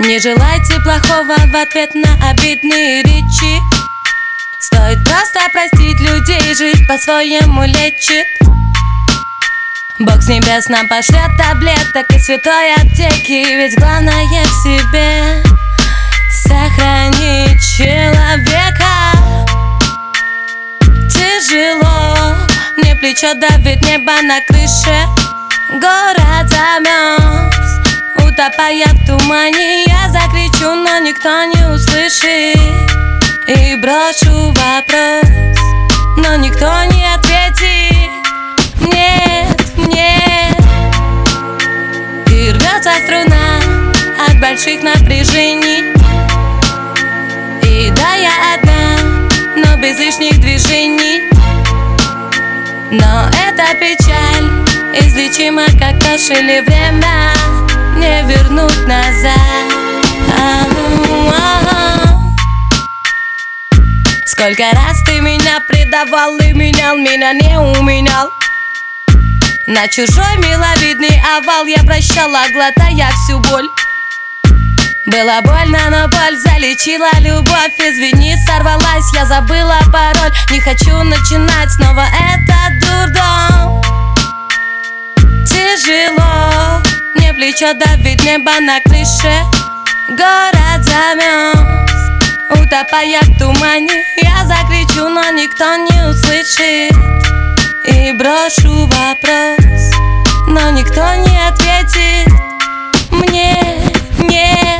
Не желайте плохого в ответ на обидные речи. Стоит просто простить людей, жизнь по-своему лечит. Бог с небес нам пошлет таблеток из святой аптеки. Ведь главное в себе сохранить человека. Тяжело, мне плечо давит, небо на крыше. Город замерз, утопая в тумане. Я закричу, но никто не услышит. И брошу вопрос, но никто не ответит. Нет. И рвется струна от больших напряжений. И да, я одна, но без лишних движений. Но эта печаль излечима, как кашель, и время не вернуть назад. Сколько раз ты меня предавал и менял, меня не уменял. На чужой миловидный овал я прощала, глотая всю боль. Было больно, но боль залечила любовь. Извини, сорвалась, я забыла пароль. Не хочу начинать снова этот дурдом. Тяжело, мне плечо давит, небо на крыше. Город замерз, утопая в тумане. Я закричу, но никто не услышит. И брошу вопрос, но никто не ответит. Нет.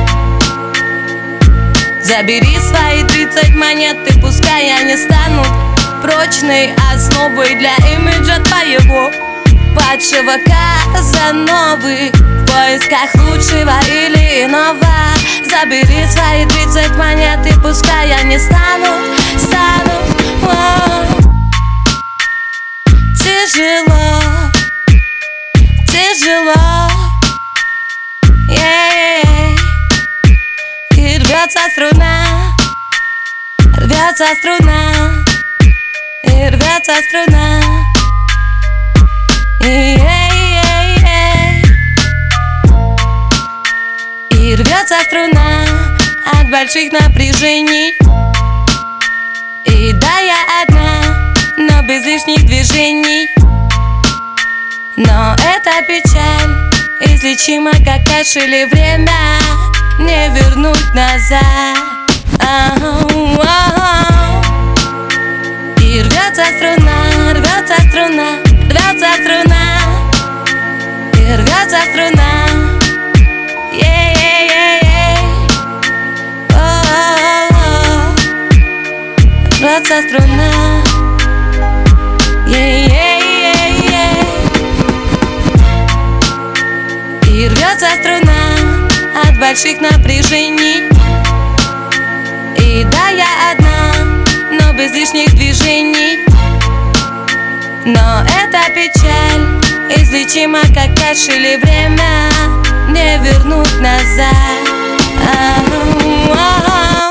Забери свои 30 монет, и пускай они станут прочной основой для имиджа твоего падшего Казановы. В поисках лучшего или иного. Забери свои 30 монет, и пускай они станут. Тяжело, и рвется струна, и рвется струна. И рвется струна от больших напряжений. И да, я одна, но без лишних движений. Но эта печаль излечима, как кашель, и время не вернуть назад. И рвется струна, и рвется струна. Рвется струна. И рвется струна от больших напряжений. И да, я одна, но без лишних движений. Но эта печаль излечима, как кашель, и время не вернуть назад.